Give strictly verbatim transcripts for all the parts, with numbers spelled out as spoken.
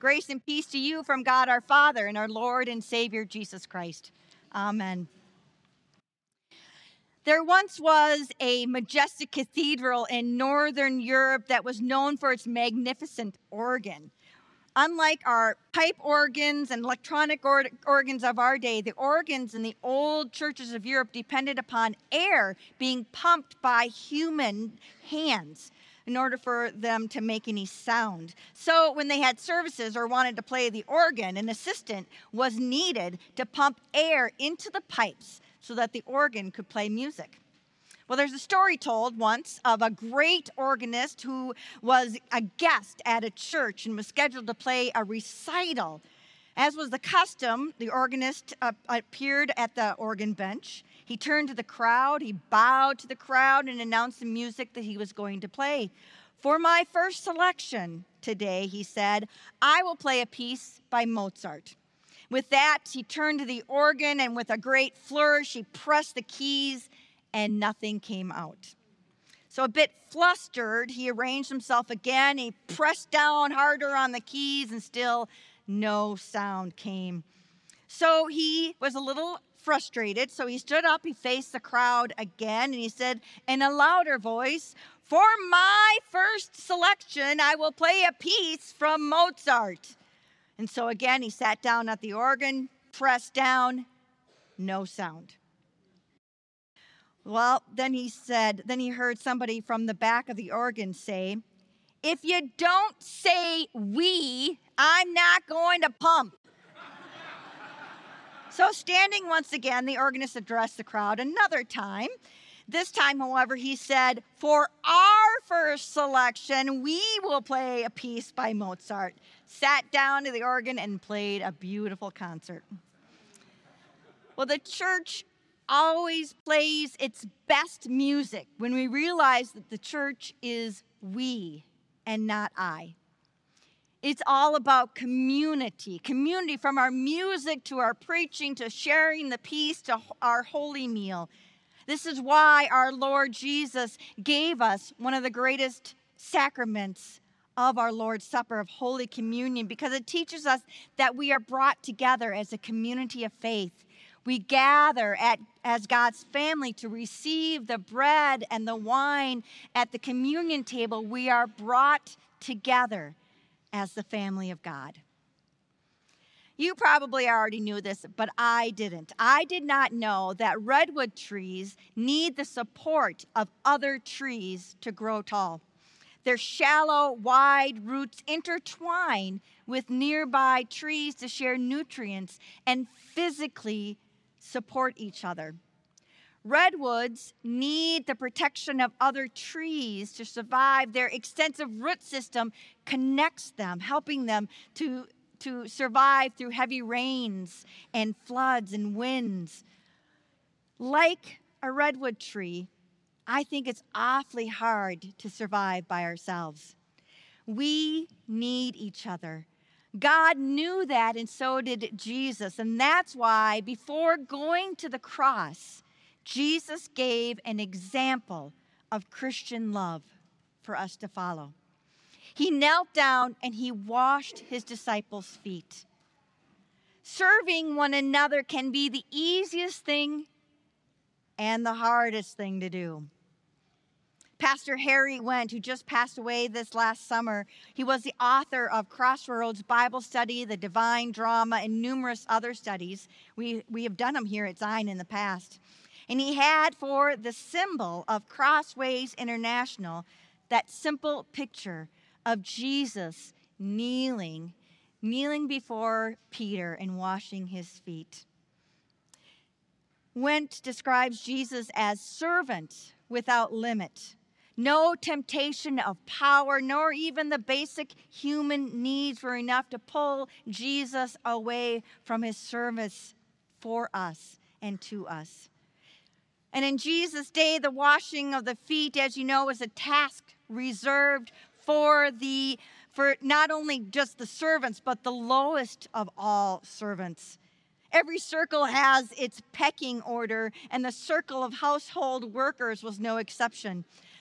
Grace and peace to you from God our Father and our Lord and Savior Jesus Christ. Amen. There once was a majestic cathedral in Northern Europe that was known for its magnificent organ. Unlike our pipe organs and electronic or- organs of our day, the organs in the old churches of Europe depended upon air being pumped by human hands in order for them to make any sound. So when they had services or wanted to play the organ, an assistant was needed to pump air into the pipes so that the organ could play music. Well, there's a story told once of a great organist who was a guest at a church and was scheduled to play a recital. As was the custom, the organist uh, appeared at the organ bench. He turned to the crowd, he bowed to the crowd and announced the music that he was going to play. For my first selection today, he said, I will play a piece by Mozart. With that, he turned to the organ and with a great flourish, he pressed the keys and nothing came out. So a bit flustered, he arranged himself again. He pressed down harder on the keys and still no sound came. So he was a little frustrated. So he stood up, he faced the crowd again, and he said in a louder voice, for my first selection, I will play a piece from Mozart. And so again, he sat down at the organ, pressed down, no sound. Well, then he said, then he heard somebody from the back of the organ say, if you don't say we, I'm not going to pump. So standing once again, the organist addressed the crowd another time. This time, however, he said, for our first selection, we will play a piece by Mozart. Sat down to the organ and played a beautiful concert. Well, the church always plays its best music when we realize that the church is we and not I. It's all about community, community from our music to our preaching to sharing the peace to our holy meal. This is why our Lord Jesus gave us one of the greatest sacraments of our Lord's Supper of Holy Communion, because it teaches us that we are brought together as a community of faith. We gather at, as God's family to receive the bread and the wine at the communion table. We are brought together as the family of God. You probably already knew this, but I didn't. I did not know that redwood trees need the support of other trees to grow tall. Their shallow, wide roots intertwine with nearby trees to share nutrients and physically support each other. Redwoods need the protection of other trees to survive. Their extensive root system connects them, helping them to, to survive through heavy rains and floods and winds. Like a redwood tree, I think it's awfully hard to survive by ourselves. We need each other. God knew that, and so did Jesus. And that's why before going to the cross, Jesus gave an example of Christian love for us to follow. He knelt down and he washed his disciples' feet. Serving one another can be the easiest thing and the hardest thing to do. Pastor Harry Wendt, who just passed away this last summer, he was the author of Crossroads Bible Study, The Divine Drama, and numerous other studies. We, we have done them here at Zion in the past. And he had for the symbol of Crossways International that simple picture of Jesus kneeling, kneeling before Peter and washing his feet. Wendt describes Jesus as servant without limit. No temptation of power, nor even the basic human needs were enough to pull Jesus away from his service for us and to us. And in Jesus' day, the washing of the feet, as you know, was a task reserved for the for not only just the servants, but the lowest of all servants. Every circle has its pecking order, and the circle of household workers was no exception.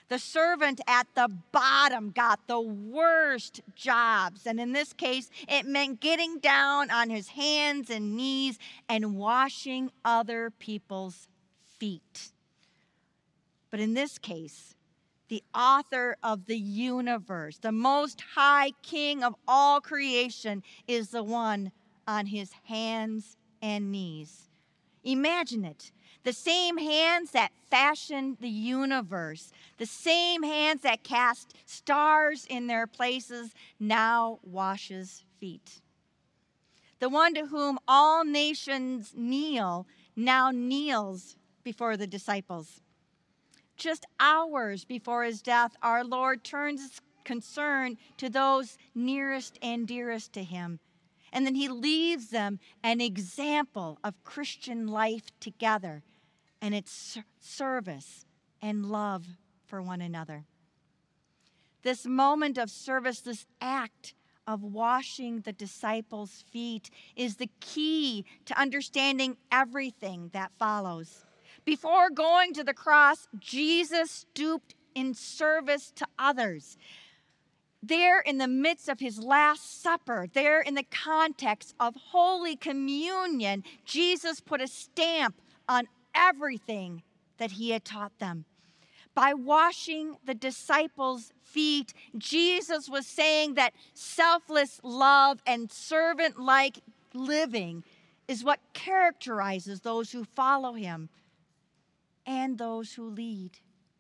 The servant at the bottom got the worst jobs. And in this case, it meant getting down on his hands and knees and washing other people's feet. But in this case, the author of the universe, the most high king of all creation, is the one on his hands and knees. Imagine it. The same hands that fashioned the universe, the same hands that cast stars in their places, now washes feet. The one to whom all nations kneel now kneels before the disciples. Just hours before his death, our Lord turns his concern to those nearest and dearest to him. And then he leaves them an example of Christian life together and its service and love for one another. This moment of service, this act of washing the disciples' feet, is the key to understanding everything that follows. Before going to the cross, Jesus stooped in service to others. There in the midst of his Last Supper, there in the context of Holy Communion, Jesus put a stamp on everything that he had taught them. By washing the disciples' feet, Jesus was saying that selfless love and servant-like living is what characterizes those who follow him and those who lead.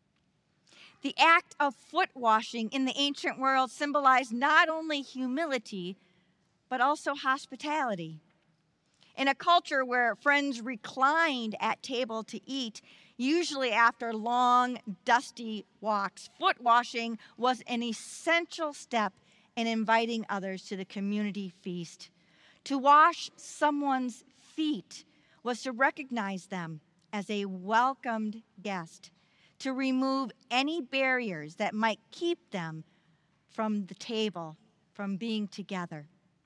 The act of foot washing in the ancient world symbolized not only humility, but also hospitality. In a culture where friends reclined at table to eat, usually after long, dusty walks, foot washing was an essential step in inviting others to the community feast. To wash someone's feet was to recognize them as a welcomed guest, to remove any barriers that might keep them from the table, from being together.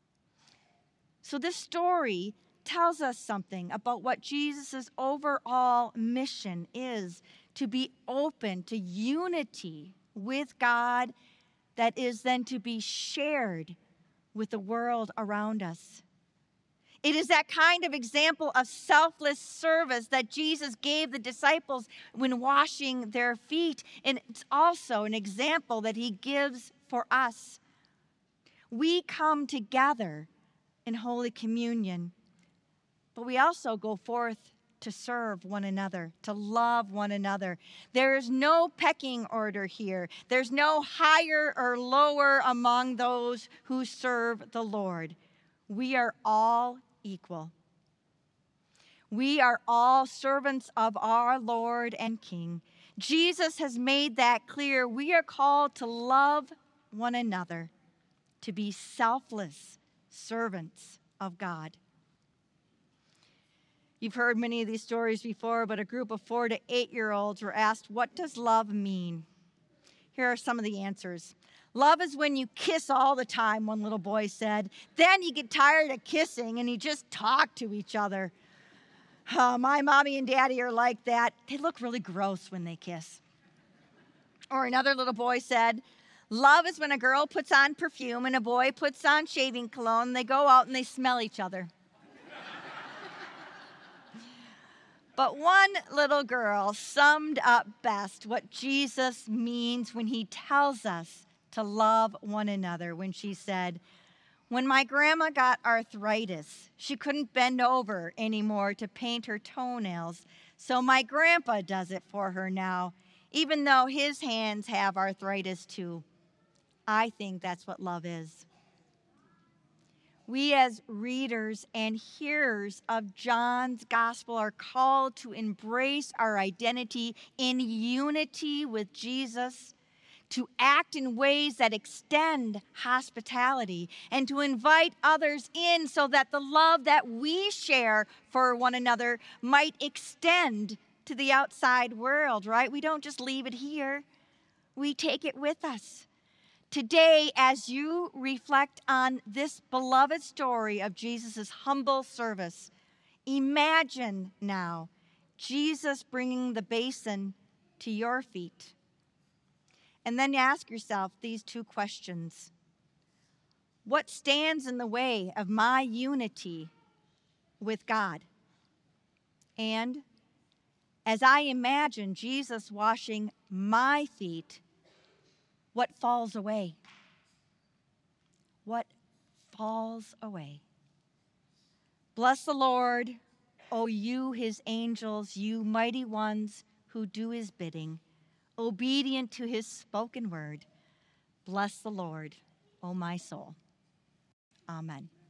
So this story tells us something about what Jesus' overall mission is: to be open to unity with God that is then to be shared with the world around us. It is that kind of example of selfless service that Jesus gave the disciples when washing their feet. And it's also an example that he gives for us. We come together in Holy Communion, but we also go forth to serve one another, to love one another. There is no pecking order here. There's no higher or lower among those who serve the Lord. We are all equal. We are all servants of our Lord and King. Jesus has made that clear. We are called to love one another, to be selfless servants of God. You've heard many of these stories before, but a group of four to eight-year-olds were asked, "What does love mean?" Here are some of the answers. Love is when you kiss all the time, one little boy said. Then you get tired of kissing and you just talk to each other. Oh, my mommy and daddy are like that. They look really gross when they kiss. Or another little boy said, love is when a girl puts on perfume and a boy puts on shaving cologne. And they go out and they smell each other. But one little girl summed up best what Jesus means when he tells us to love one another when she said, when my grandma got arthritis, she couldn't bend over anymore to paint her toenails, so my grandpa does it for her now, even though his hands have arthritis too. I think that's what love is. We as readers and hearers of John's gospel are called to embrace our identity in unity with Jesus, to act in ways that extend hospitality, and to invite others in so that the love that we share for one another might extend to the outside world, right? We don't just leave it here. We take it with us. Today, as you reflect on this beloved story of Jesus' humble service, imagine now Jesus bringing the basin to your feet. And then ask yourself these two questions. What stands in the way of my unity with God? And as I imagine Jesus washing my feet, what falls away? What falls away? Bless the Lord, O you, his angels, you mighty ones who do his bidding, obedient to his spoken word. Bless the Lord, O my soul. Amen.